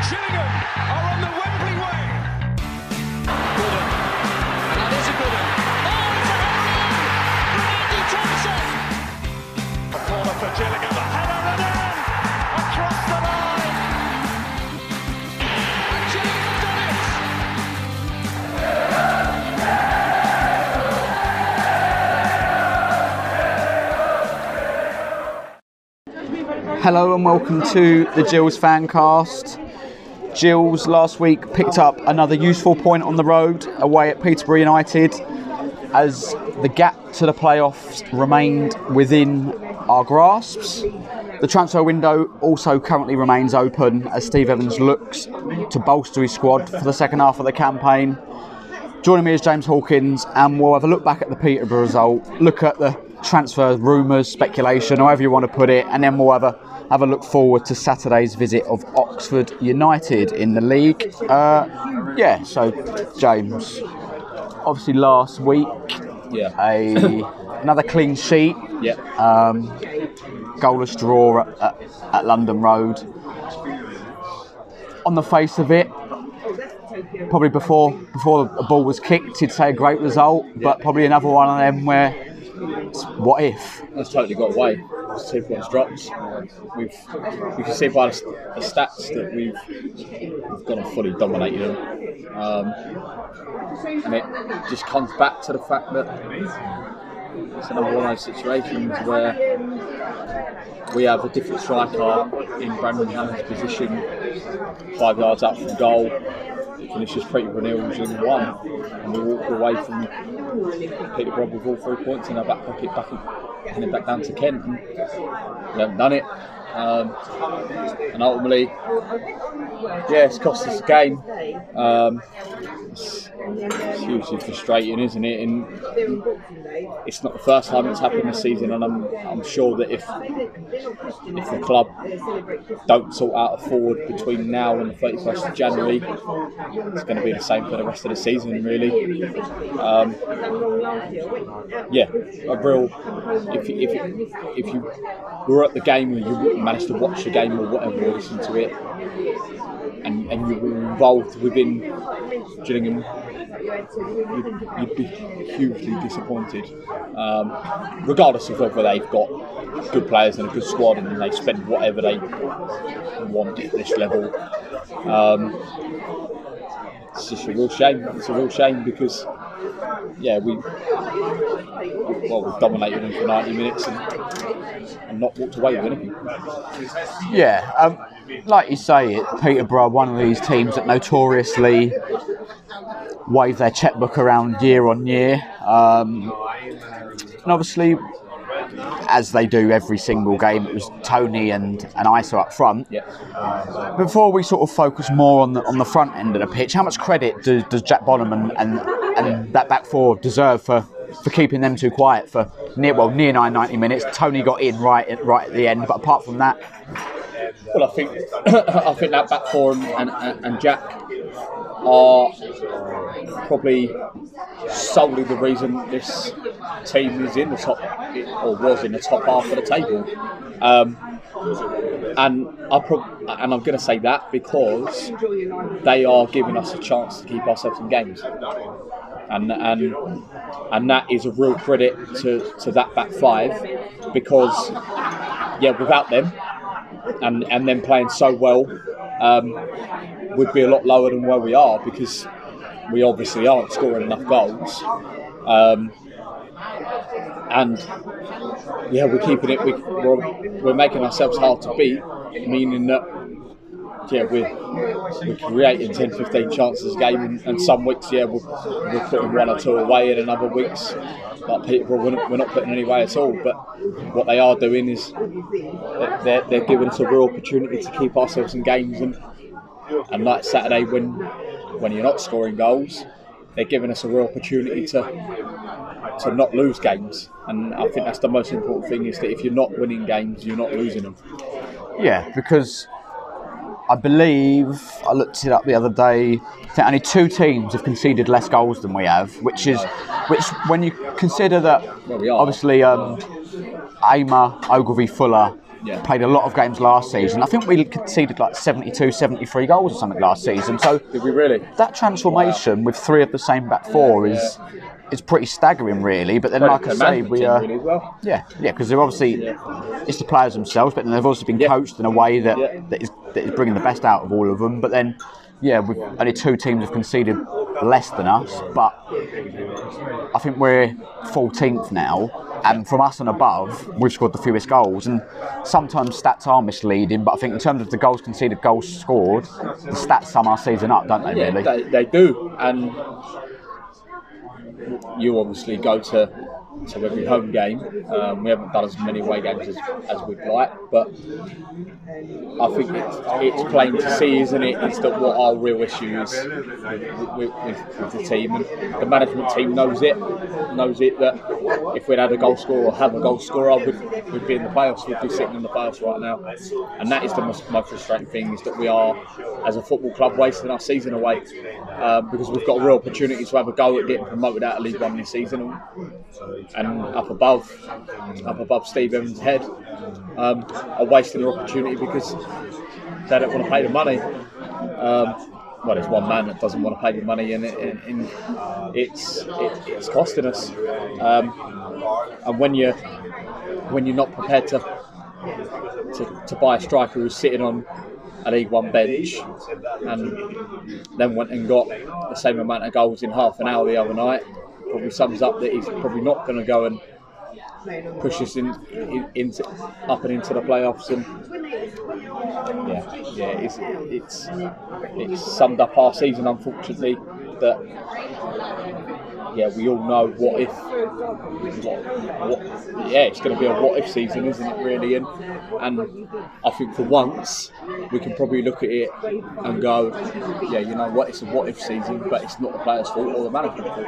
Gillingham are on the Wembley way. Gooden. And that is a good one. Oh, it's a header from Andy Thompson. A corner for Gillingham. A header and in across the line. And Gillingham have done it. Hello and welcome to the Gills Fancast. Gills last week picked up another useful point on the road away at Peterborough United as the gap to the playoffs remained within our grasps. The transfer window also currently remains open as Steve Evans looks to bolster his squad for the second half of the campaign. Joining me is James Hawkins, and we'll have a look back at the Peterborough result, look at the transfer rumours, speculation, however you want to put it, and then we'll have a look forward to Saturday's visit of Oxford United in the league. So James, obviously last week, another clean sheet, goalless draw at London Road. On the face of it, probably before the ball was kicked, you'd say a great result, but probably another one of them where what if? That's totally got away. 2 points dropped. You can see by the stats that we've gone and fully dominated them, and it just comes back to the fact that it's another one of those situations where we have a different striker in Brandon Hammond's position, 5 yards out from goal. Finishes Peterborough 0-1, and we walk away from Peterborough with all 3 points in our back pocket, heading back down to Kent, and we haven't done it. And ultimately, it's cost us a game. It's hugely frustrating, isn't it? And it's not the first time it's happened this season, and I'm sure that if the club don't sort out a forward between now and the 31st of January, it's going to be the same for the rest of the season, really. A real. If you were at the game or you managed to watch the game or whatever, or listen to it, and you were involved within Gillingham, you'd be hugely disappointed, regardless of whether they've got good players and a good squad and they spend whatever they want at this level. It's just a real shame. It's a real shame because we've dominated them for 90 minutes and not walked away with anything. Like you say, Peterborough, one of these teams that notoriously wave their chequebook around year on year, and obviously, as they do every single game, it was Tony and Isa up front. Before we sort of focus more on the front end of the pitch, how much credit does Jack Bonham and that back four deserve for keeping them two quiet for near 90 minutes? Tony got in right at the end, but apart from that, well, I think that back four and Jack are probably solely the reason this team is in the top, or was in the top half of the table. And I'm going to say that because they are giving us a chance to keep ourselves in games, and that is a real credit to that back five, because without them and them playing so well, we'd be a lot lower than where we are, because we obviously aren't scoring enough goals. We're keeping it. We're making ourselves hard to beat, meaning that we're creating 10-15 chances a game, and some weeks we're putting 1 or 2 away, and in other weeks, like Peterborough, we're not putting any away at all. But what they are doing is they're giving us a real opportunity to keep ourselves in games, and like Saturday when you're not scoring goals, they're giving us a real opportunity to not lose games. And I think that's the most important thing, is that if you're not winning games, you're not losing them. Yeah, because I believe, I looked it up the other day, I think only 2 teams have conceded less goals than we have, which when you consider that, obviously Aymer, Ogilvie, Fuller played a lot of games last season. I think we conceded like 72, 73 goals or something last season. So did we really? That transformation with 3 of the same back 4 is pretty staggering, really. But then, like I say, because they're obviously it's the players themselves, but then they've also been coached in a way that is bringing the best out of all of them. But then, we've only 2 teams have conceded less than us, but I think we're 14th now, and from us and above, we've scored the fewest goals. And sometimes stats are misleading, but I think in terms of the goals conceded, goals scored, the stats sum our season up, don't they? Really, they do. And you obviously go to every home game. We haven't done as many away games as we'd like, but I think it's plain to see, isn't it, is that what our real issue is with the team. And the management team knows it that if we'd had a goal scorer or have a goal scorer, we'd be in the playoffs, we'd be sitting in the playoffs right now. And that is the most frustrating thing, is that we are, as a football club, wasting our season away, because we've got a real opportunity to have a go at getting promoted out of League One this season. And up above Steve Evans' head, are wasting their opportunity because they don't want to pay the money. Well, there's one man that doesn't want to pay the money, and it's costing us. And when you're not prepared to buy a striker who's sitting on a League One bench, and then went and got the same amount of goals in half an hour the other night, probably sums up that he's probably not going to go and push us into up and into the playoffs. And it's summed up our season, unfortunately. That we all know what if. It's going to be a what if season, isn't it? Really, and I think for once we can probably look at it and go, you know what, it's a what if season, but it's not the players' fault or the management's fault.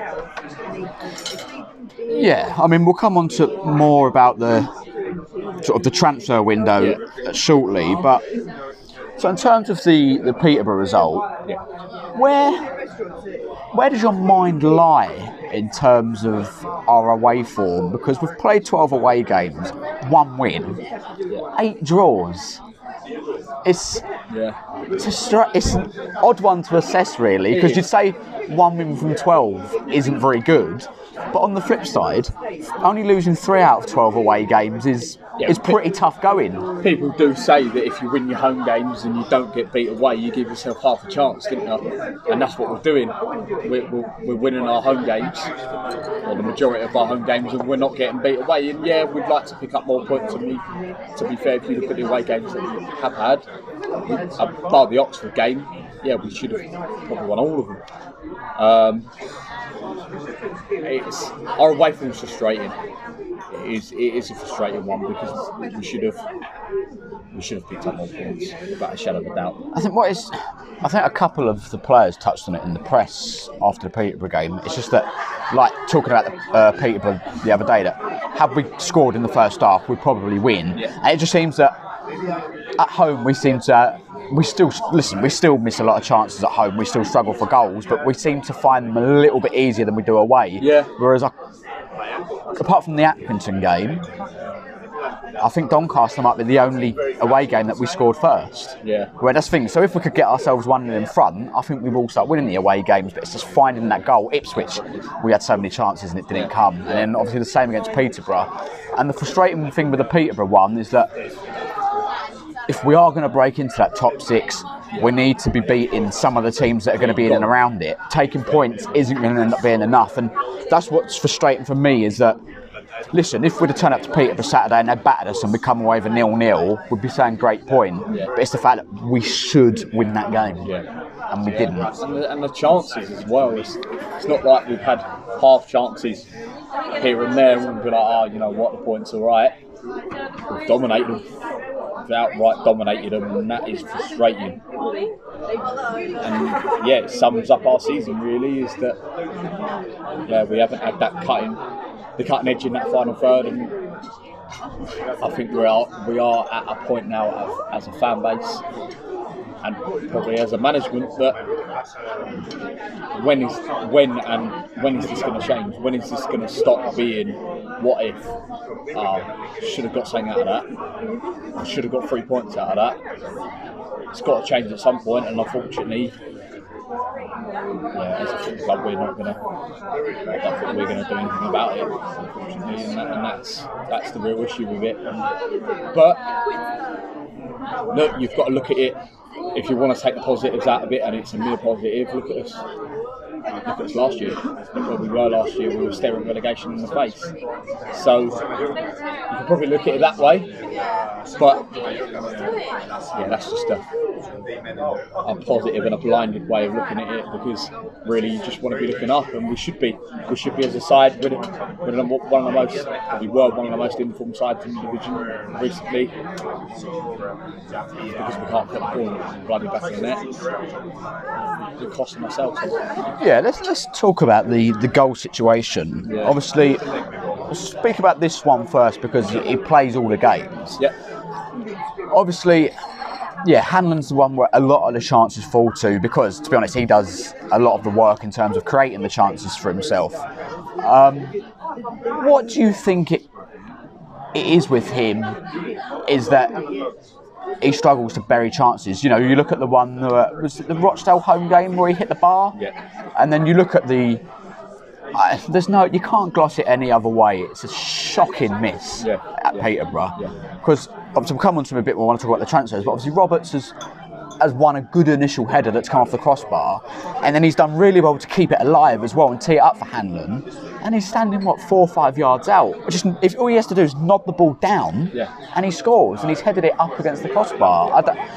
Yeah, I mean, we'll come on to more about the sort of the transfer window shortly, but so in terms of the Peterborough result, where does your mind lie in terms of our away form? Because we've played 12 away games, 1 win, 8 draws. It's an odd one to assess, really, because you'd say 1 win from 12 isn't very good. But on the flip side, only losing 3 out of 12 away games is pretty tough going. People do say that if you win your home games and you don't get beat away, you give yourself half a chance, don't you? And that's what we're doing. We're winning our home games, or the majority of our home games, and we're not getting beat away. And we'd like to pick up more points. To be fair, if you look at the away games that we have had, bar the Oxford game, we should have probably won all of them. Our away form is frustrating. It is a frustrating one, because we should have picked up more points, without a shadow of a doubt. I think a couple of the players touched on it in the press after the Peterborough game. It's just that, like talking about the Peterborough the other day, that had we scored in the first half, we'd probably win. And it just seems that at home we still miss a lot of chances at home. We still struggle for goals, but we seem to find them a little bit easier than we do away. Whereas apart from the Accrington game, I think Doncaster might be the only away game that we scored first. Well, that's the thing. So if we could get ourselves 1-0 in front, I think we will start winning the away games. But it's just finding that goal. Ipswich, we had so many chances and it didn't come. And then obviously the same against Peterborough. And the frustrating thing with the Peterborough one is that if we are going to break into that top 6, we need to be beating some of the teams that are going to be in and around it. Taking points isn't going to end up being enough, and that's what's frustrating for me, is that, listen, if we'd have turned up to Peterborough Saturday and they battered us and we come away with a 0-0, we'd be saying great point. But it's the fact that we should win that game, and we didn't. And the chances as well. It's not like we've had half chances here and there and we've been like, you know what, the point's all right. We've dominated them. Outright dominated them, and that is frustrating. And it sums up our season, really, is that we haven't had that cutting edge in that final third, and I think we are at a point now as a fan base and probably as a management, that when is this going to change? When is this going to stop being what if? Should have got something out of that. Should have got 3 points out of that. It's got to change at some point, and unfortunately, as a football club, we're not going to. I don't think we're going to do anything about it, unfortunately, and that's the real issue with it. But look, you've got to look at it. If you want to take the positives out of it, and it's a mere positive, look at us. Look at us last year. Where we were last year, we were staring relegation in the face. So you can probably look at it that way, but that's just a positive and a blinded way of looking at it, because really you just want to be looking up, and we should be as a side. We were one of the most informed sides in the division recently, because we can't put the ball bloody back in there. We're costing ourselves. Yeah, let's talk about the goal situation. Yeah. Obviously, let's speak about this one first, because he plays all the games. Yeah. Obviously, Hanlon's the one where a lot of the chances fall to, because, to be honest, he does a lot of the work in terms of creating the chances for himself. What do you think it is with him? Is that he struggles to bury chances? You know, you look at the one, was it the Rochdale home game where he hit the bar? Yeah. And then you look at you can't gloss it any other way. It's a shocking miss at Peterborough. Because obviously we'll come on to him a bit more when I talk about the transfers, but obviously Roberts has won a good initial header that's come off the crossbar, and then he's done really well to keep it alive as well and tee it up for Hanlon, and he's standing 4 or 5 yards out. If all he has to do is nod the ball down, and he scores, and he's headed it up against the crossbar.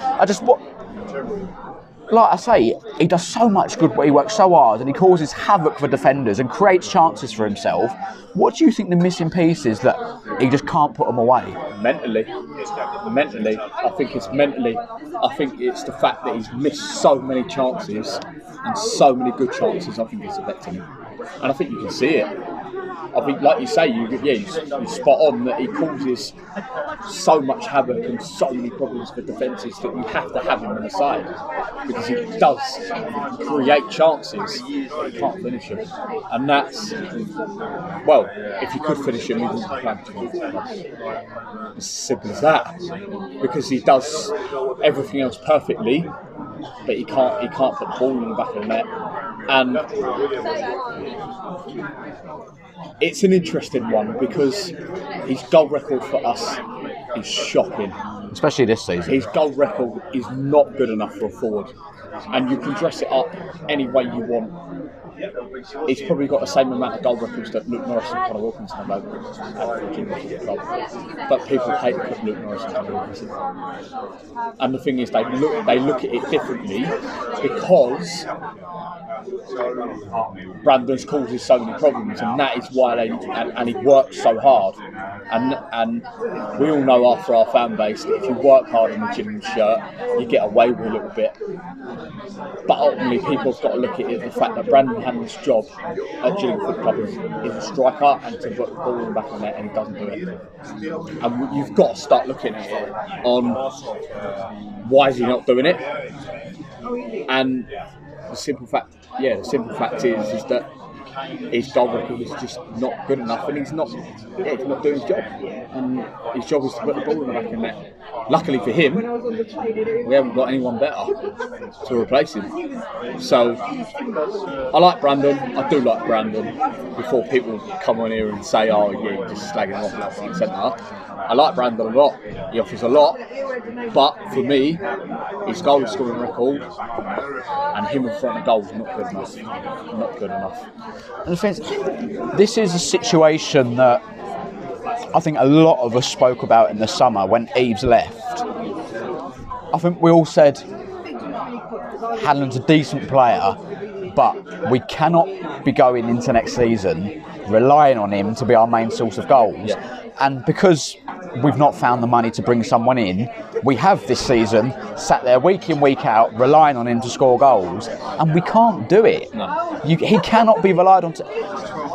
Like I say, he does so much good, he works so hard, and he causes havoc for defenders and creates chances for himself. What do you think the missing piece is that he just can't put them away? Mentally, I think it's mentally. I think it's the fact that he's missed so many chances and so many good chances. I think it's affecting him, and I think you can see it. I think, like you say, you're spot on that he causes so much havoc and so many problems for defences that you have to have him on the side, because he does create chances, but he can't finish them. And that's, if he could finish him, he wouldn't be playing. It's as simple as that, because he does everything else perfectly, but he can't put the ball in the back of the net. And it's an interesting one, because his goal record for us is shocking. Especially this season. His goal record is not good enough for a forward. And you can dress it up any way you want. He's probably got the same amount of goal records that Luke Norris and Connor Wilkinson have over at Virginia Football Club. But people hate to put Luke Norris and Connor Wilkinson. And the thing is, they look at it differently, because Brandon's causes so many problems, and that is why and he works so hard. And we all know after our fan base that if you work hard in the Gillingham shirt, you get away with a little bit. But ultimately, people have got to look at it, the fact that Brandon Hanlon's job at Gillingham Football Club is a striker and to put the ball in the back of the net, and he doesn't do it. And you've got to start looking at it on why is he not doing it. And the simple fact is that his goal record is just not good enough, and he's not doing his job. And his job is to put the ball in the back of the net. Luckily for him, we haven't got anyone better to replace him. So I like Brandon. I do like Brandon. Before people come on here and say, you're just slagging him off left, right, centre. I like Brandon a lot. He offers a lot. But for me, his goal scoring record and him in front of goal is not good enough. Not good enough. And the thing is, this is a situation that I think a lot of us spoke about in the summer when Eves left. I think we all said Hanlon's a decent player, but we cannot be going into next season relying on him to be our main source of goals. Yeah. And because we've not found the money to bring someone in, we have this season sat there week in, week out, relying on him to score goals, and we can't do it. No. He cannot be relied on to...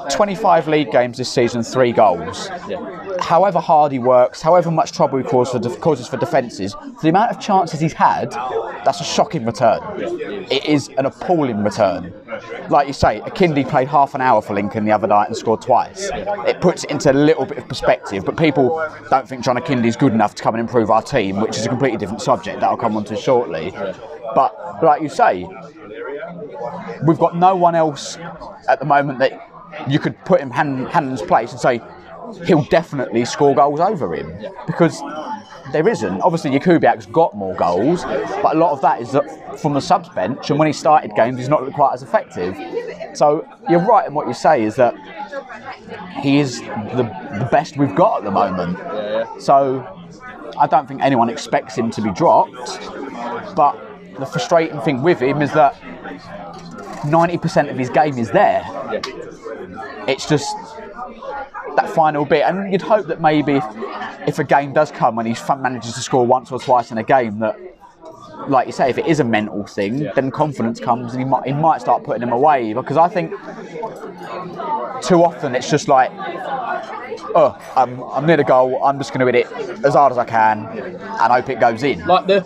25 league games this season, 3 goals. However hard he works, however much trouble he causes for defences, for the amount of chances he's had, that's a shocking return. It is an appalling return. Like you say, Akindi played half an hour for Lincoln the other night and scored twice. It puts it into a little bit of perspective, but people don't think John Akindi is good enough to come and improve our team, which is a completely different subject that I'll come on to shortly. But like you say, we've got no one else at the moment that you could put in Hannon's place and say he'll definitely score goals over him, because there isn't. Obviously, Jakubiak's got more goals, but a lot of that is from the subs bench, and when he started games, he's not quite as effective. So you're right in what you say, is that he is the best we've got at the moment. So I don't think anyone expects him to be dropped, but the frustrating thing with him is that 90% of his game is there. It's just that final bit, and you'd hope that maybe if a game does come and he manages to score once or twice in a game, that, like you say, if it is a mental thing, then confidence comes and he might start putting him away. Because I think too often it's just like, oh, I'm near the goal, I'm just going to hit it as hard as I can and hope it goes in. Like the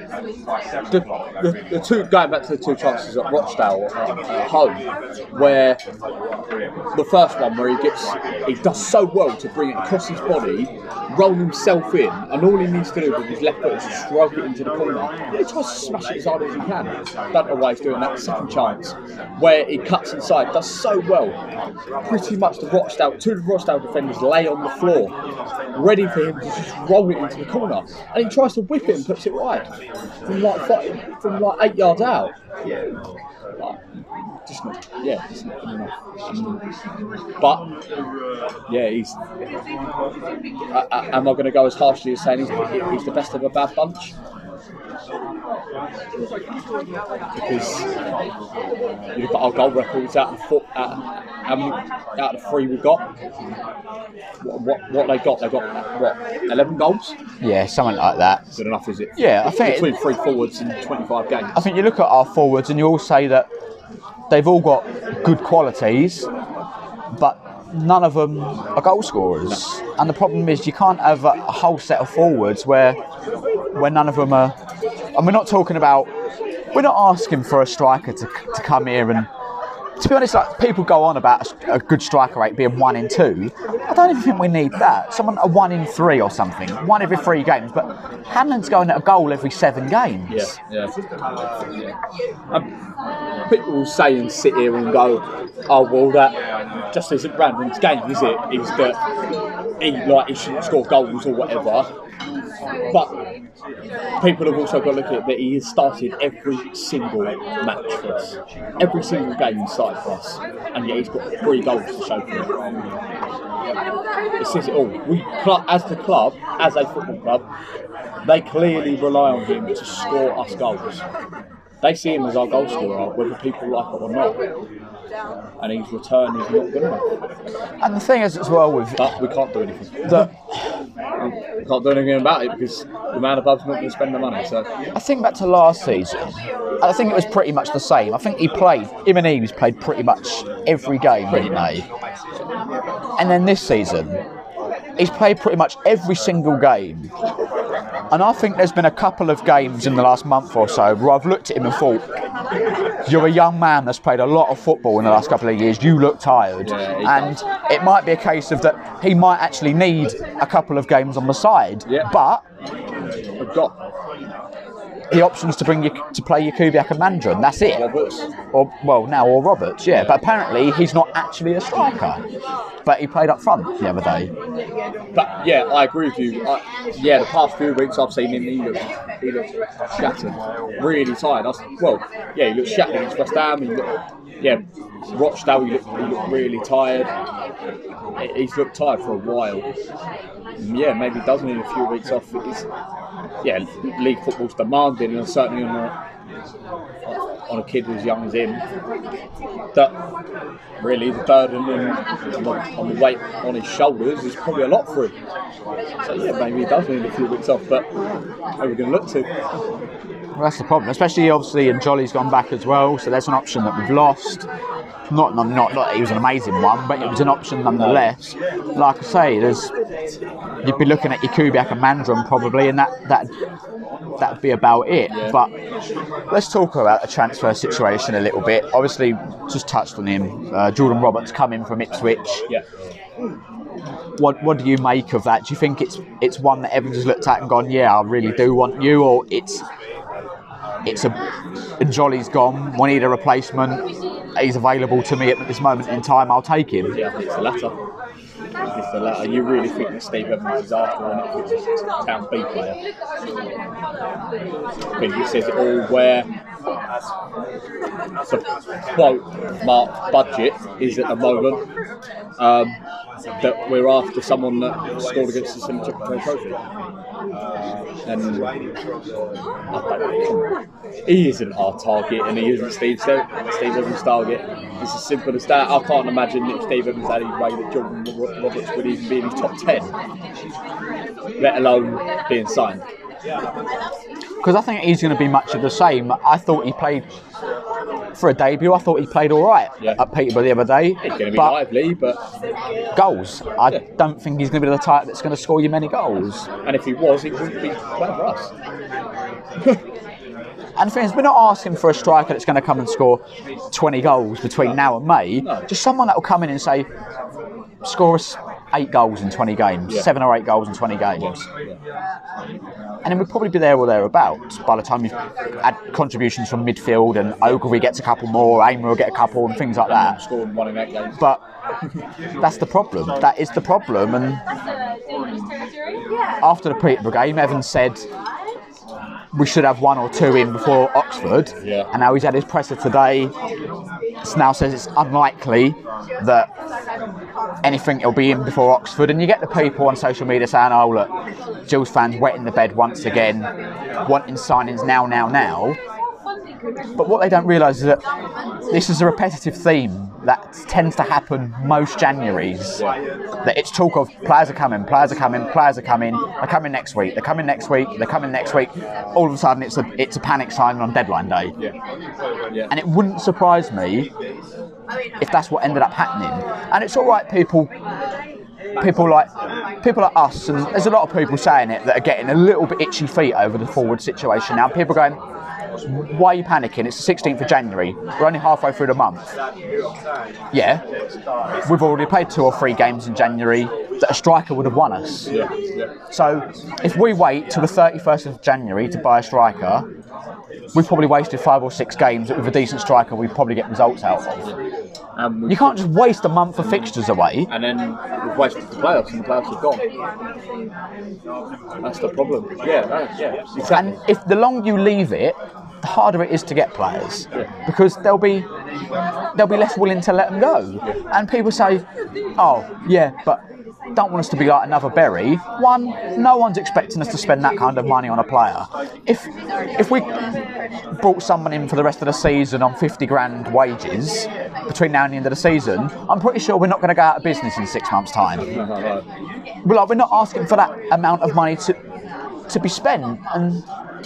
two, going back to the 2 chances at Rochdale at home, where the first one where he does so well to bring it across his body, roll himself in, and all he needs to do with his left foot is to strike it into the corner. And he tries to smash it as hard as he can. Don't know why he's doing that. Second chance, where he cuts inside, does so well. Pretty much two of the Rochdale defenders lay on the floor, ready for him to just roll it into the corner, and he tries to whip it and puts it wide from like 8 yards out. Just not enough. But yeah, he's. Am I going to go as harshly as saying he's the best of a bad bunch? Because you look at our goal records out of the 3 we've got. What they got? They got what? 11 goals? Yeah, something like that. Good enough, is it? Yeah, I think between 3 forwards in 25 games. I think you look at our forwards and you all say that they've all got good qualities, but none of them are goal scorers. And the problem is you can't have a whole set of forwards where none of them are. And we're not asking for a striker to come here and, to be honest, like, people go on about a good striker rate being 1 in 2. I don't even think we need that. Someone a 1 in 3 or something, 1 every 3 games. But Hanlon's going at a goal every 7 games. Yeah. People will say and sit here and go, "Oh well, that just isn't Brandon's game, is it? Is that he shouldn't score goals or whatever." But people have also got to look at it that he has started every single match for us. Every single game he's started for us. And yet he's got 3 goals to show for it. It says it all. As the club, as a football club, they clearly rely on him to score us goals. They see him as our goal scorer, whether people like it or not. And his return is not good enough. And the thing is as well with... But we can't do anything. We can't do anything about it because the man above's not going to spend the money. So I think back to last season, and I think it was pretty much the same. I think him and Eames played pretty much every game, didn't they? And then this season, he's played pretty much every single game. And I think there's been a couple of games in the last month or so where I've looked at him and thought, you're a young man that's played a lot of football in the last couple of years, you look tired. And it might be a case of that he might actually need a couple of games on the side. But we've got the options to play Jakubiak and Mandron, that's it. Roberts. Or Roberts, yeah. But apparently he's not actually a striker. But he played up front the other day. But yeah, I agree with you. The past few weeks I've seen him, he looks shattered. Really tired. He looked shattered against West Ham. Rochdale, he looked really tired. He's looked tired for a while. Yeah, maybe he does need a few weeks off. League football's demanding, and certainly on a kid as young as him, that really the burden on the weight on his shoulders is probably a lot for him. So yeah, maybe he does need a few weeks off, but who are we going to look to? Well, that's the problem, especially obviously, and Jolly's gone back as well, so there's an option that we've lost. Not that he was an amazing one, but it was an option nonetheless. Like I say, you'd be looking at Jakubiak and Mandron probably, and that'd be about it. Yeah. But let's talk about the transfer situation a little bit. Obviously, just touched on him. Jordan Roberts coming from Ipswich. Yeah. What do you make of that? Do you think it's one that everyone's looked at and gone, yeah, I really do want you, or it's Jolly's gone, we need a replacement, he's available to me at this moment in time, I'll take him? Yeah, I think it's the latter. It's the latter. You really think that Steve Evans is after an Ipswich Town B player? I think he says it all where the quote mark budget is at the moment, that we're after someone that scored against us in the Triple Trophy. And I don't, he isn't our target, and he isn't Steve Evans' target. It's as simple as that. I can't imagine if Steve Evans had any way that Jordan Roberts would even be in his top 10, let alone being signed. Because I think he's going to be much of the same. I thought he played, for a debut, I thought he played all right at Peterborough the other day. He's going to be lively, but goals. I don't think he's going to be the type that's going to score you many goals. And if he was, he wouldn't be playing for us. And the thing is, we're not asking for a striker that's going to come and score 20 goals between now and May. No. Just someone that will come in and say, score us 8 goals in 20 games, 7 or 8 goals in 20 games. And then we'll probably be there or thereabouts by the time you've had contributions from midfield, and Ogilvie gets a couple more, Aimer will get a couple, and things like that. Scoring 1 in 8 games. But that's the problem. That is the problem. And after the Peterborough game, Evans said we should have 1 or 2 in before Oxford. Yeah. And now he's had his presser today. Now says it's unlikely that anything will be in before Oxford, and you get the people on social media saying, oh look, Gills fans wetting the bed once again, wanting signings now. But what they don't realise is that this is a repetitive theme that tends to happen most Januaries. That it's talk of players are coming, they're coming next week, they're coming next week. All of a sudden it's a panic signing on deadline day. Yeah. And it wouldn't surprise me if that's what ended up happening. And it's all right, people like us, and there's a lot of people saying it that are getting a little bit itchy feet over the forward situation now. People are going, why are you panicking? It's the 16th of January. We're only halfway through the month. Yeah, we've already played 2 or 3 games in January that a striker would have won us. So if we wait till the 31st of January to buy a striker, we've probably wasted 5 or 6 games that with a decent striker we'd probably get results out of. You can't just waste a month of fixtures away. And then we've wasted the playoffs, and the playoffs are gone. That's the problem. Yeah, exactly. And if the longer you leave it, the harder it is to get players, because they'll be less willing to let them go. And people say, oh yeah, but don't want us to be like another Berry. One, no one's expecting us to spend that kind of money on a player. If we brought someone in for the rest of the season on 50 grand wages between now and the end of the season, I'm pretty sure we're not going to go out of business in 6 months' time. We're not asking for that amount of money to be spent, and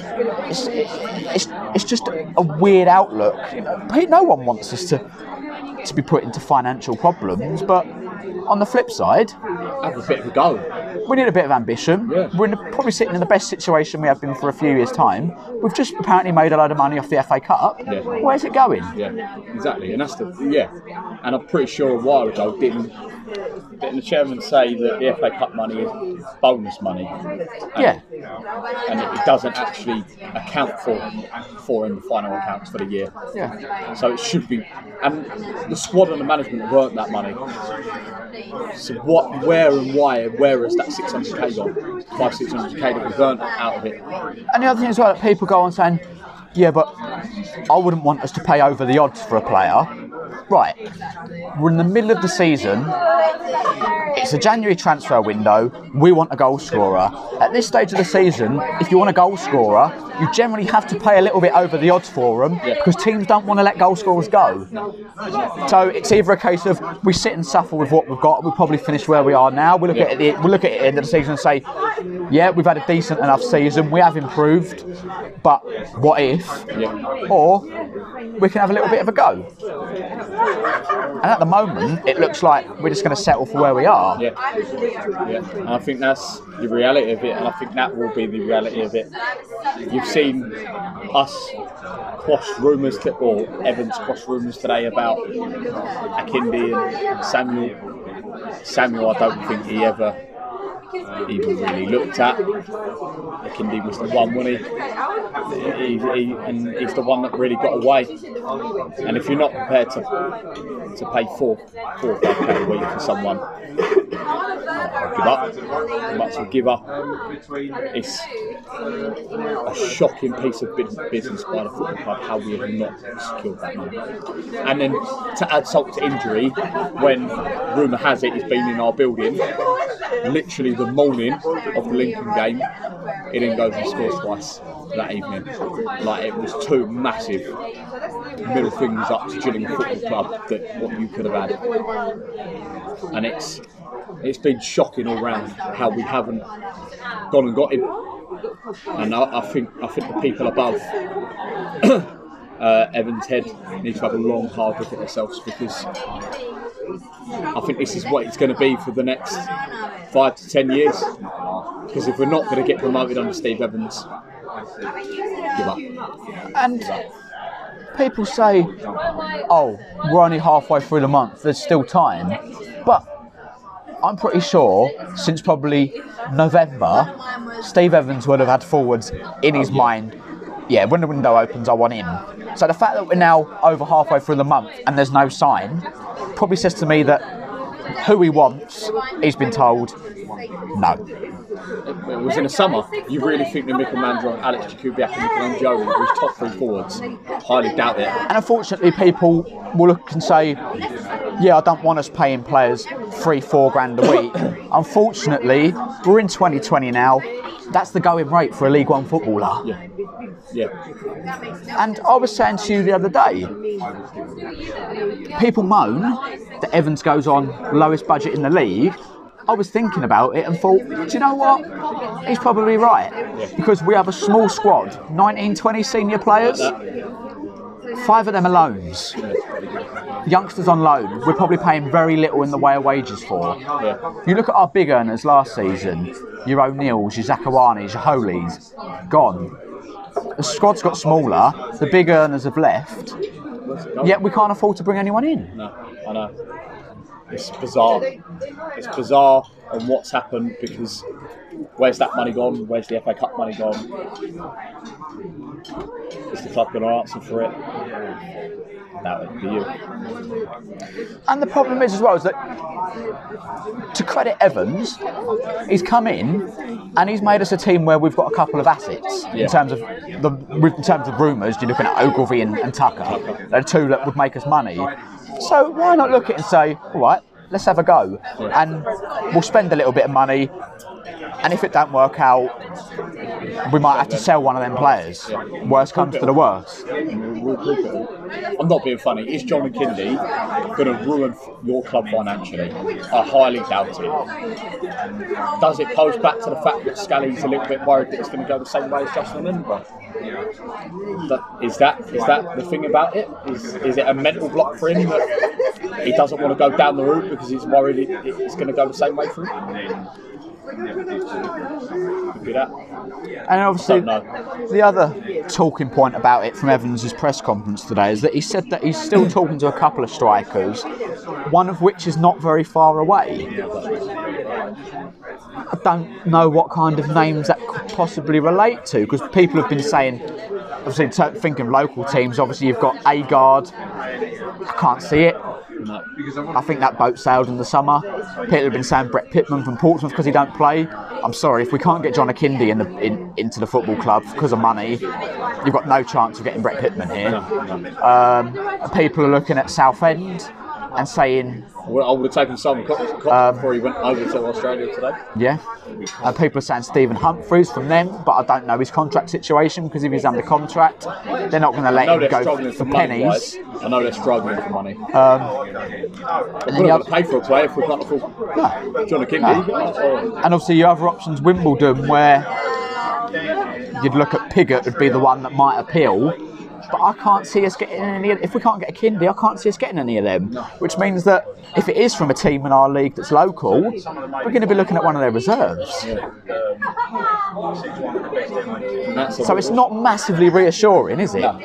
it's just a weird outlook. No one wants us to be put into financial problems, but on the flip side, have a bit of a go. We need a bit of ambition. We're probably sitting in the best situation we have been for a few years' time. We've just apparently made a load of money off the FA Cup. Where's it going? Yeah, exactly. And that's and I'm pretty sure a while ago didn't the chairman say that the FA Cup money is bonus money? And it doesn't actually account for in the final accounts for the year. So it should be. And the squad and the management have earned that money. So where and why, where is that 600k gone? 600k that we've earned out of it. And the other thing as well, that people go on saying, yeah, but I wouldn't want us to pay over the odds for a player. Right, we're in the middle of the season. It's a January transfer window. We want a goal scorer. At this stage of the season, if you want a goal scorer, you generally have to pay a little bit over the odds for them because teams don't want to let goal scorers go. So it's either a case of we sit and suffer with what we've got. We'll probably finish where we are now. We'll look at it at the end of the season and say, yeah, we've had a decent enough season. We have improved, but what if? Or we can have a little bit of a go. And at the moment, it looks like we're just going to settle for where we are. Yeah. And I think that's the reality of it, and I think that will be the reality of it. You've seen us quash rumours, or Evans quash rumours today about Akindi and Samuel. Samuel, I don't think he ever even really looked at. Akindi was the one, wasn't he? And he's the one that really got away. And if you're not prepared to pay 4 or 5K a week for someone, I'll give up. I might as well give up. It's a shocking piece of business by the football club how we have not secured that money. And then to add salt to injury, when rumour has it he's been in our building, literally the morning of the Lincoln game, he then goes and scores twice that evening. Like, it was 2 massive middle fingers up to Gillingham Football Club that what you could have had. And it's been shocking all round how we haven't gone and got him. And I think the people above Evans Head need to have a long, hard look at themselves, because I think this is what it's going to be for the next 5 to 10 years. Because if we're not going to get promoted under Steve Evans, give up. And people say, oh, we're only halfway through the month, there's still time. But I'm pretty sure since probably November, Steve Evans would have had forwards in his mind, yeah, when the window opens, I want him. So the fact that we're now over halfway through the month and there's no sign probably says to me that who he wants, he's been told no. It was in the summer. You really think that Mikel Mandron, Alex Jakubiak and Michelangelo were his top 3 forwards? Highly doubt it. And unfortunately, people will look and say, yeah, I don't want us paying players 3-4 grand a week. Unfortunately, we're in 2020 now. That's the going rate for a League One footballer. Yeah. And I was saying to you the other day, people moan that Evans goes on lowest budget in the league. I was thinking about it and thought, do you know what? He's probably right. Because we have a small squad, 19, 20 senior players. 5 of them are loans. Youngsters on loan, we're probably paying very little in the way of wages for. You look at our big earners last season, your O'Neills, your Zakawanis, your Holies, gone. The squad's got smaller, the big earners have left, yet we can't afford to bring anyone in. No, I know. It's bizarre. It's bizarre on what's happened, because where's that money gone? Where's the FA Cup money gone? Is the club going to answer for it? That would be you. And the problem is as well is that, to credit Evans, he's come in and he's made us a team where we've got a couple of assets in terms of rumours. You're looking at Ogilvie and Tucker. They're 2 that would make us money. So why not look at it and say, all right, let's have a go, and we'll spend a little bit of money, and if it don't work out, we might have to sell one of them players. Worst comes to the worst. I'm not being funny. Is John Akindi going to ruin your club financially? I highly doubt it. Does it pose back to the fact that Scally's a little bit worried that it's going to go the same way as Justin Lindbergh? Is that the thing about it? Is it a mental block for him that he doesn't want to go down the route because he's worried it's going to go the same way for him? Could be that. And obviously, the other talking point about it from Evans' press conference today is that he said that he's still talking to a couple of strikers, one of which is not very far away. I don't know what kind of names that could possibly relate to, because people have been saying, obviously thinking of local teams, obviously you've got Agard, I can't see it. No. I think that boat sailed in the summer. People have been saying Brett Pittman from Portsmouth because he don't play. I'm sorry, if we can't get John Akindi into the football club because of money, you've got no chance of getting Brett Pittman here. No. People are looking at Southend. and saying, I would have taken Simon Cox before he went over to Australia today. yeah. People are saying Stephen Humphreys from them, but I don't know his contract situation, because if he's under contract, they're not going to let him go for pennies. I know they're struggling for money. And We're not going to pay for a player if we can't afford John Kindi. And obviously your other options, Wimbledon, where you'd look at Pigott would be the one that might appeal. But I can't see us getting any. If we can't get a Kindi, I can't see us getting any of them. Which means that if it is from a team in our league that's local, we're going to be looking at one of their reserves. So it's not massively reassuring, is it? No.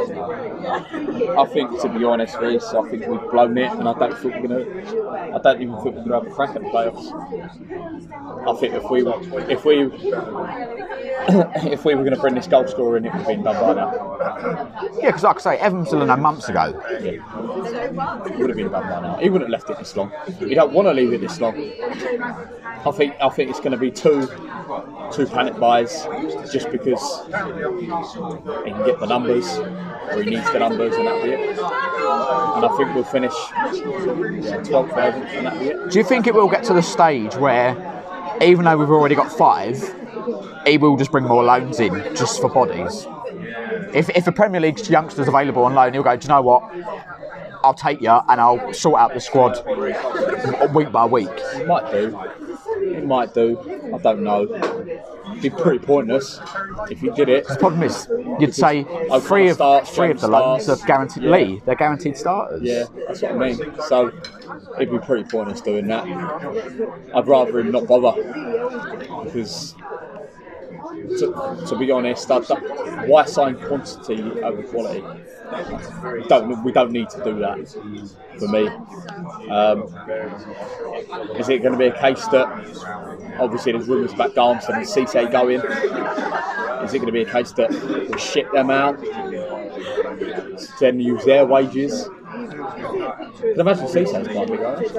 I think, to be honest, Reece, I think we've blown it, and I don't even think we're going to have a crack at the playoffs. I think if we if we were going to bring this goal scorer in, it would have been done by now. Yeah, because like I say, Evansville and months ago. Yeah. It would have been done by now. He wouldn't have left it this long. You don't want to leave it this long. I think it's going to be two panic buys just because he can get the numbers, or he needs the numbers, and that'll be it. And I think we'll finish 12th, 11th, and that'll be it. Do you think it will get to the stage where, even though we've already got 5, he will just bring more loans in just for bodies? If a Premier League youngster's available on loan, he'll go, do you know what? I'll take you and I'll sort out the squad week by week. It might do. I don't know. It'd be pretty pointless if you did it. The problem is, you'd say three of the loans are guaranteed. Yeah. Lee, they're guaranteed starters. Yeah, that's what I mean. So it'd be pretty pointless doing that. I'd rather him not bother, because to be honest, why sign quantity over quality? We don't need to do that, for me. Is it going to be a case that, obviously there's rumours about Garmston and Cisse going, is it going to be a case that we ship them out, then use their wages? Because imagine Cisse's quite big, right?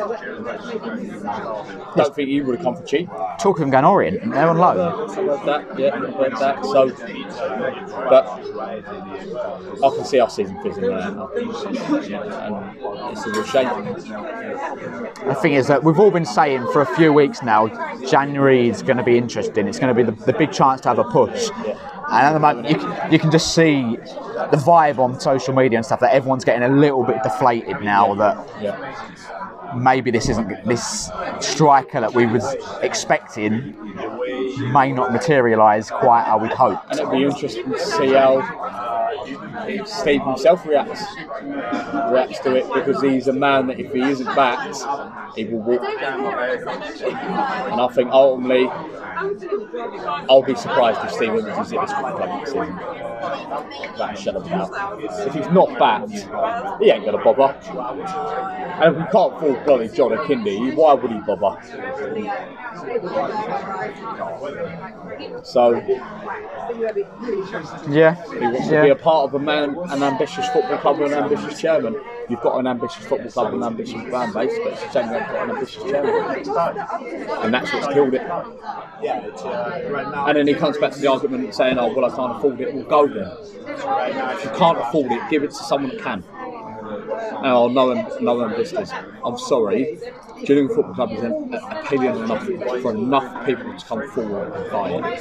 Don't think he would have come for cheap. Talk of him going Orient, and they're on loan. I've heard that. So, but I can see our season fizzling out, and it's a real shame. The thing is that we've all been saying for a few weeks now, January is going to be interesting. It's going to be the big chance to have a push. And at the moment, you can just see the vibe on social media and stuff that everyone's getting a little bit deflated now that maybe this striker that we was expecting may not materialise quite how we'd hoped. And it'll be interesting to see how Steve himself reacts to it, because he's a man that if he isn't backed, he will walk. And I think ultimately, I'll be surprised if Steve Evans is at this club next season. That shut him out. If he's not backed, he ain't going to bother. And if we can't afford bloody John Kindi, why would he bother? So, he wants to be a part of an ambitious football club and an ambitious chairman. You've got an ambitious football club and an ambitious fan base, but it's a shame you've got an ambitious chairman. And that's what's killed it. And then he comes back to the argument saying, oh, well, I can't afford it. Well, go then. If you can't afford it, give it to someone that can. Oh, no investors. I'm sorry. Gillingham Football Club is appealing enough for enough people to come forward and buy it.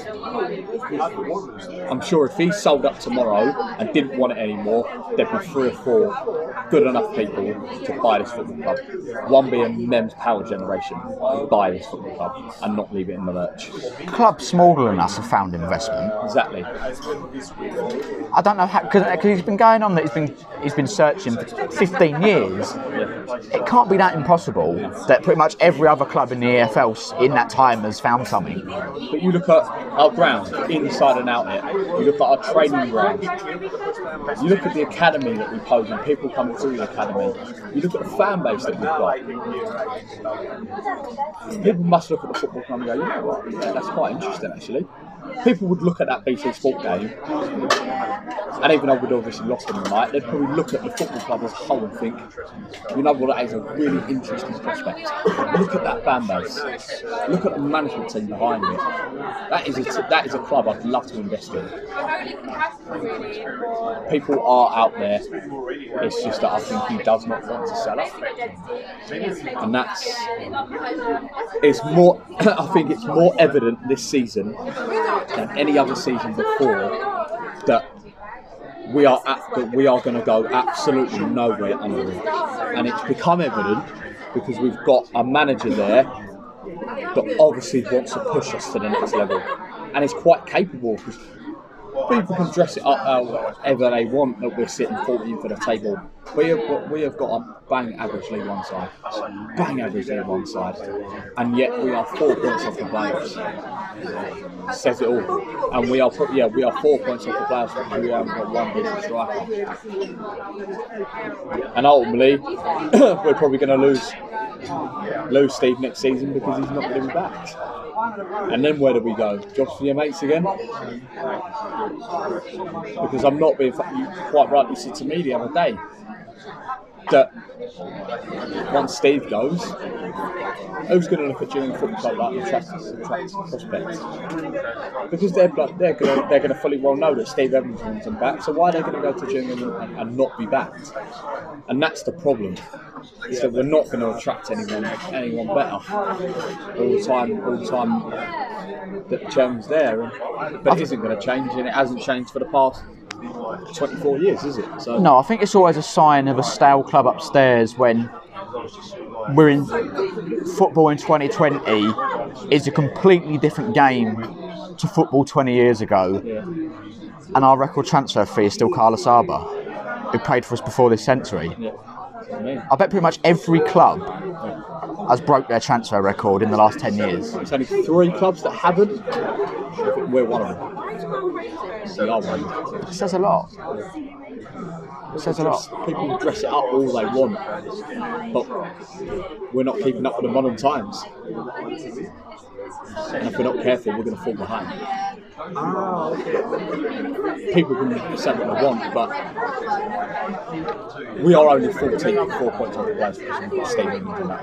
I'm sure if he sold up tomorrow and didn't want it anymore, there'd be 3 or 4 good enough people to buy this football club. One being Mem's Power Generation, buy this football club and not leave it in the lurch. Clubs smaller than us have found investment. Exactly. I don't know how, because he's been going on that he's been searching for 15 years. It can't be that impossible that pretty much every other club in the EFL in that time has found something. But you look at our ground, inside and out here. You look at our training ground. You look at the academy that we pose and people come through the academy. You look at the fan base that we've got. People must look at the football club and go, you know what, yeah, that's quite interesting actually. People would look at that BT Sport game And even though we'd obviously lost them tonight, they'd probably look at the football club as a whole and think, you know what, that is a really interesting prospect. Look at that fan base. Look at the management team behind it. That is a club I'd love to invest in. People are out there. It's just that I think he does not want to sell up. And it's more, I think it's more evident this season than any other season before that we are going to go absolutely nowhere under it. And it's become evident because we've got a manager there that obviously wants to push us to the next level. And is quite capable, because people can dress it up however they want that we're sitting 14th for the table. We have got a bang average league one side. Bang average league one side. And yet we are 4 points off the playoffs. Says it all. And we are 4 points off the playoffs because we haven't got one decent striker. And ultimately, we're probably going to lose Steve next season because he's not going to be back. And then where do we go? Jobs for your mates again? Because I'm not being, you quite rightly said to me the other day that once Steve goes, who's going to look at Gillingham Football Club like attractive prospects? Because they're going to fully well know that Steve Evans wants them back. So why are they going to go to Gillingham and not be backed? And that's the problem. Is that we're not going to attract anyone better all the time that the chairman's there. But it isn't going to change, and it hasn't changed for the past 24 years, is it? So no, I think it's always a sign of a stale club upstairs when we're in football in 2020 is a completely different game to football 20 years ago. Yeah. And our record transfer fee is still Carlos Arba, who played for us before this century. Yeah. I bet pretty much every club has broke their transfer record in the last 10 years. It's only 3 clubs that haven't. We're one of them. We are one. It says a lot. It says a lot. People dress it up all they want, but we're not keeping up with the modern times. And if we're not careful, we're going to fall behind. People can say what they want, but we are only 14, 4 points off the place because Steve Evans and that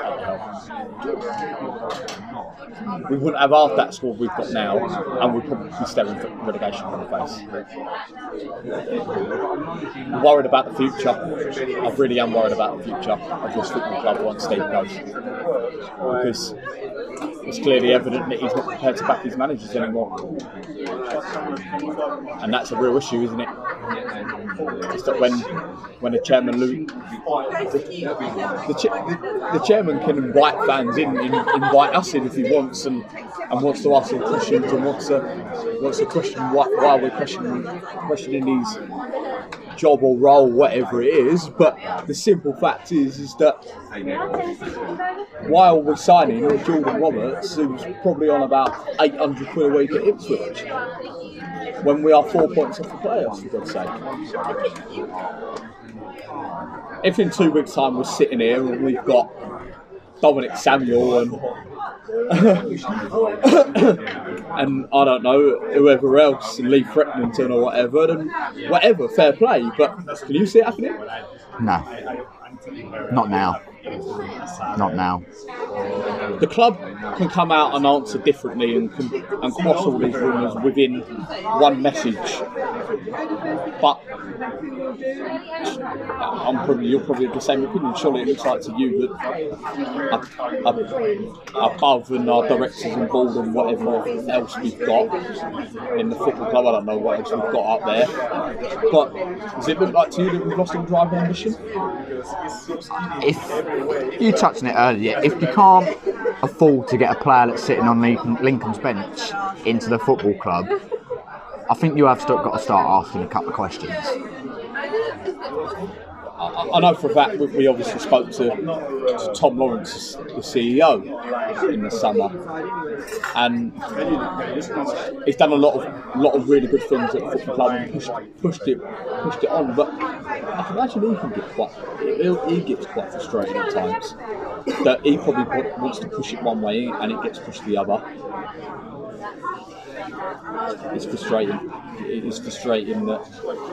we wouldn't have half that score we've got now, and we'd probably be staring for relegation on the face. I'm worried about the future. I really am worried about the future of this football club once Steve goes, because it's clearly evident that he's not prepared to back his managers anymore. And that's a real issue, isn't it? It's that when the chairman the chairman can invite fans invite us in if he wants, and wants to ask some questions, and wants to question why we're questioning his job or role, whatever it is. But the simple fact is that while we're signing Jordan Roberts, who's probably on about £800 a week at Ipswich, when we are 4 points off the playoffs, for God's sake. If in 2 weeks' time we're sitting here and we've got Dominic Samuel and and I don't know, whoever else, Lee Fretnington or whatever, then whatever, fair play. But can you see it happening? No. Not now. Not now. The club can come out and answer differently and quash all these rumours within one message. But you're probably of the same opinion. Surely it looks like to you that above and our directors and board and whatever else we've got in the football club, I don't know what else we've got up there. But does it look like to you that we've lost all drive and ambition? If you touched on it earlier, if you can't afford to get a player that's sitting on Lincoln's bench into the football club, I think you have got to start asking a couple of questions. I know for a fact we obviously spoke to Tom Lawrence, the CEO, in the summer, and he's done a lot of really good things at the football club and pushed it on. But I can imagine he gets quite frustrated at times. That he probably wants to push it one way and it gets pushed the other. it's frustrating. It is frustrating that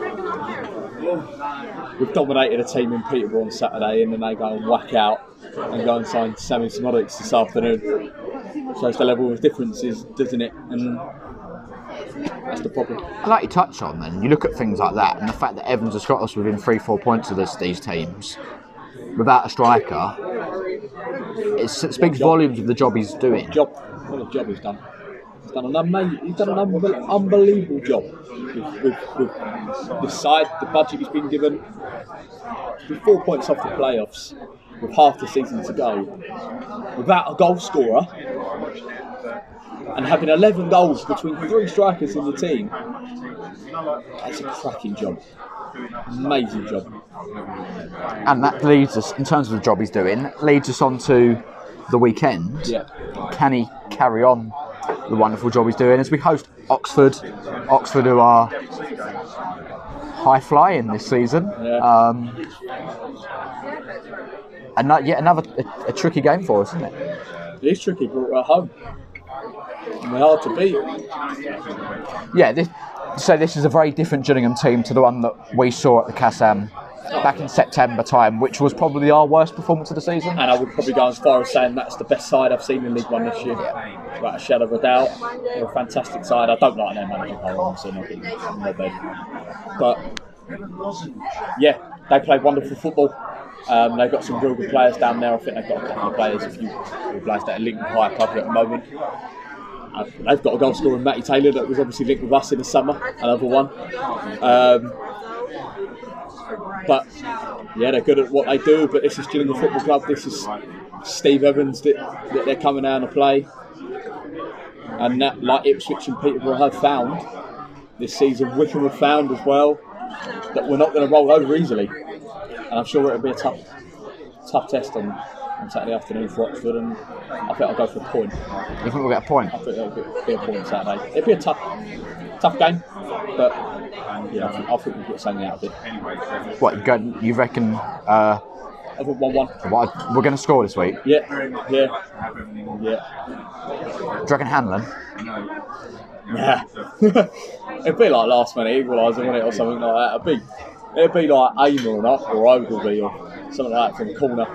we've dominated a team in Peterborough on Saturday, and then they go and whack out and go and sign Sammy Smodics this afternoon. Shows the level of differences, doesn't it? And that's the problem. I like you touch on then. You look at things like that, and the fact that Evans has got us within 3-4 points of these teams without a striker, it speaks volumes of the job he's doing. What a job he's done. He's done an unbelievable job with this side, the budget he's been given. With 4 points off the playoffs, with half the season to go, without a goal scorer, and having 11 goals between 3 strikers in the team. That's a cracking job. Amazing job. And that leads us, in terms of the job he's doing, leads us on to the weekend. Yeah. Can he carry on the wonderful job he's doing as we host Oxford? Oxford, who are high flying this season. Yeah. And yet another a tricky game for us, isn't it? It is tricky, but we're at home. And we're hard to beat. Yeah, this is a very different Gillingham team to the one that we saw at the Kassam back in September time, which was probably our worst performance of the season. And I would probably go as far as saying that's the best side I've seen in League One this year. Yeah. Without a shadow of a doubt. They're a fantastic side. I don't like their manager, obviously, not in their bed. But yeah, they play wonderful football. They've got some real good players down there. I think they've got a couple of players, a few players that are linked with higher club at the moment. They've got a goal scorer in Matty Taylor that was obviously linked with us in the summer, another one. But yeah, they're good at what they do. But this is Gillingham Football Club. This is Steve Evans that they're coming down to play. And that, like Ipswich and Peterborough have found this season, Wickham have found as well, that we're not going to roll over easily. And I'm sure it'll be a tough test on Saturday afternoon for Oxford, and I think I'll go for a point. You think we'll get a point? I think it'll be a point Saturday. It'll be a tough game, but yeah, I think we'll get something out of it. What, you reckon? I think 1-1. We're going to score this week? Yeah. Do you reckon Hanlon? Yeah. It'd be like last minute equaliser, wouldn't it, or something like that. It'd be like Aymer or Ogilvie or something like that from the corner.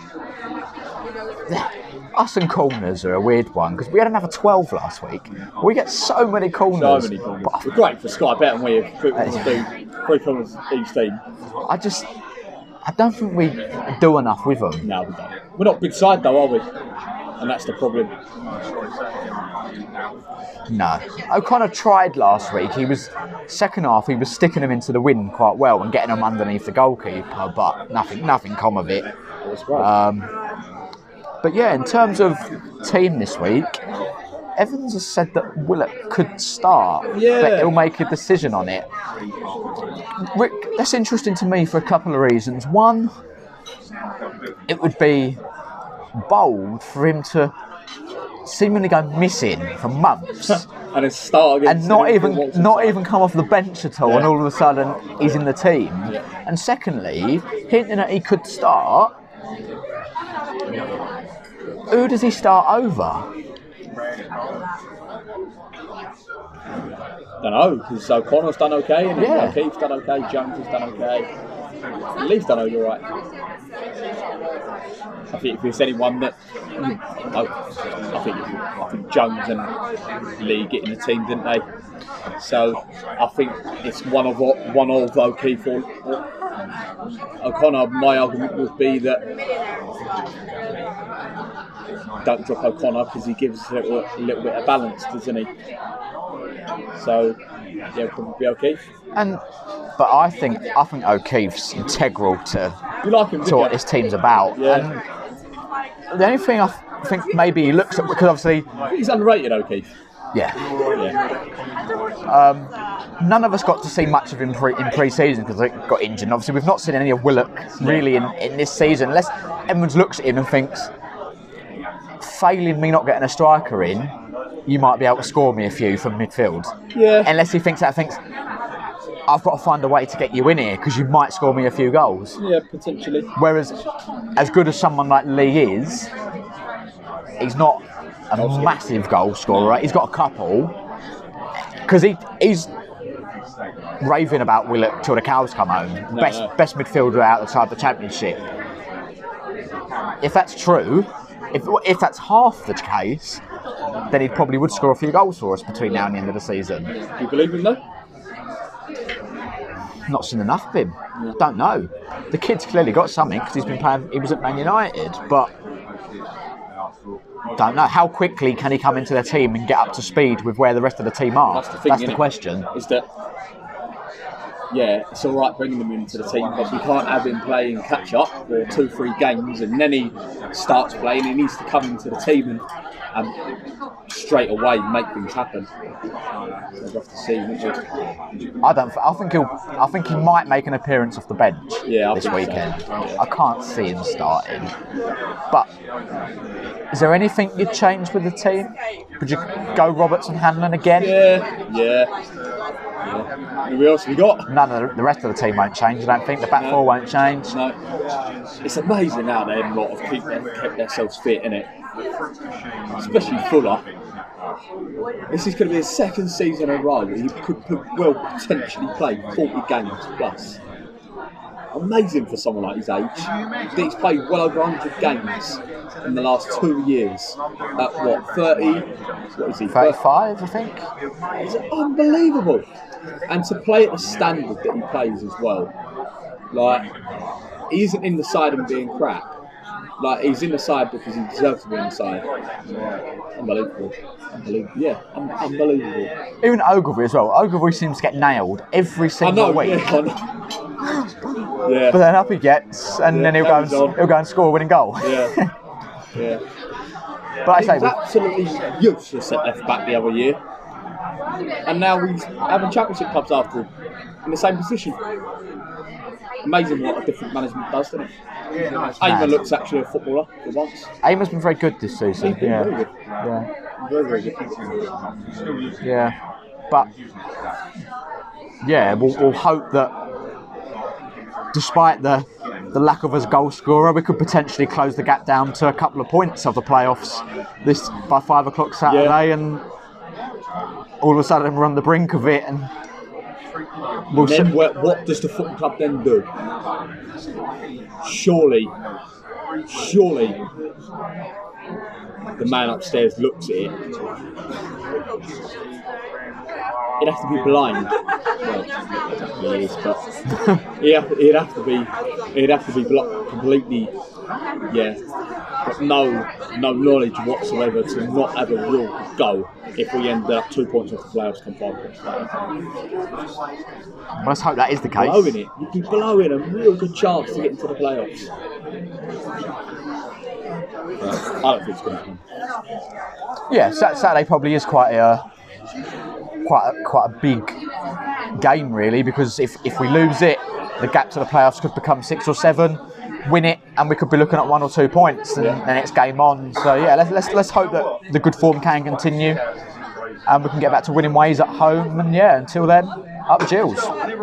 Us and corners are a weird one because we had another 12 last week. We get so many corners. We're great for Sky Bet, and we do 3 corners each team. I don't think we do enough with them. No, we don't. We're not a big side though, are we? And that's the problem. No. O'Connor tried last week. He was second half. He was sticking them into the wind quite well and getting them underneath the goalkeeper, but nothing come of it. That's right. But yeah, in terms of team this week, Evans has said that Willock could start, but he'll make a decision on it. Rick, that's interesting to me for a couple of reasons. One, it would be bold for him to seemingly go missing for months and then start against and not even come off the bench at all, and all of a sudden he's in the team. Yeah. And secondly, hinting that he could start, who does he start over? Don't know, because O'Connor's done okay, and O'Keefe's done okay, Jones has done okay, Lee's done all right. I think if there's anyone that I think Jones and Lee get in the team, didn't they? So I think it's one of O'Keefe or O'Connor. My argument would be that don't drop O'Connor because he gives a little bit of balance, doesn't he? So yeah, probably be O'Keefe. But I think O'Keefe's integral to what this team's about. Yeah. And the only thing I think maybe he looks at, because obviously he's underrated, O'Keefe. Yeah. None of us got to see much of him in pre-season because they got injured. And obviously, we've not seen any of Willock really in this season, unless Edmonds looks at him and thinks, failing me not getting a striker in, you might be able to score me a few from midfield. Yeah. Unless he thinks, I've got to find a way to get you in here because you might score me a few goals. Yeah, potentially. Whereas, as good as someone like Lee is, he's not a massive goal scorer. He's got a couple, because he's raving about Willock till the cows come home. Best midfielder outside the Championship. If that's true, if that's half the case, then he probably would score a few goals for us between now and the end of the season. Do you believe him though? Not seen enough of him. Don't know. The kid's clearly got something because he's been playing. He was at Man United, but don't know how quickly can he come into the team and get up to speed with where the rest of the team are. That's the question. Is that it's all right bringing him into the team, but we can't have him playing catch up for 2-3 games and then he starts playing. He needs to come into the team and straight away make things happen. We'll have to see. I think he might make an appearance off the bench this weekend. So. Yeah. I can't see him starting. But is there anything you'd change with the team? Would you go Roberts and Hanlon again? Yeah. Who else have we got? None of the rest of the team won't change. I don't think the back four won't change. No. It's amazing how they have a lot of kept themselves fit, innit? Especially Fuller. This is going to be his second season in a row where he could potentially play 40 games plus. Amazing for someone like his age. He's played well over 100 games in the last 2 years. At what, 30? What is he? 35, I think. It's unbelievable. And to play at the standard that he plays as well. Like, he isn't in the side and being crap. Like, he's in the side because he deserves to be in the side. Unbelievable. Yeah, unbelievable. Even Ogilvy as well. Ogilvy seems to get nailed every single week. Yeah. But then up he gets, and then he'll go and score a winning goal. Yeah. But I say he was absolutely useless at left back the other year, and now he's having Championship clubs after him in the same position. Amazing what a different management does, doesn't it? Aimer looks actually a footballer for once. Aimer's been very good this season. He's been very good. Very, very good. Yeah, but we'll hope that despite the lack of a goal scorer, we could potentially close the gap down to a couple of points of the playoffs by 5 o'clock Saturday, and all of a sudden we're on the brink of it. And what does the football club then do? Surely, the man upstairs looks at it. He'd have to be blind. Well, he is, but he'd have to be completely, but no knowledge whatsoever to not have a real go if we end up 2 points off the playoffs come 5 points later. Let's hope that is the case. Blowing it. You'd be blowing a real good chance to get into the playoffs. I don't think it's going to happen. Yeah, Saturday probably is quite a big game, really, because if we lose it, the gap to the playoffs could become 6 or 7. Win it, and we could be looking at 1 or 2 points, and then it's game on. So let's hope that the good form can continue, and we can get back to winning ways at home. And until then, up the Gills.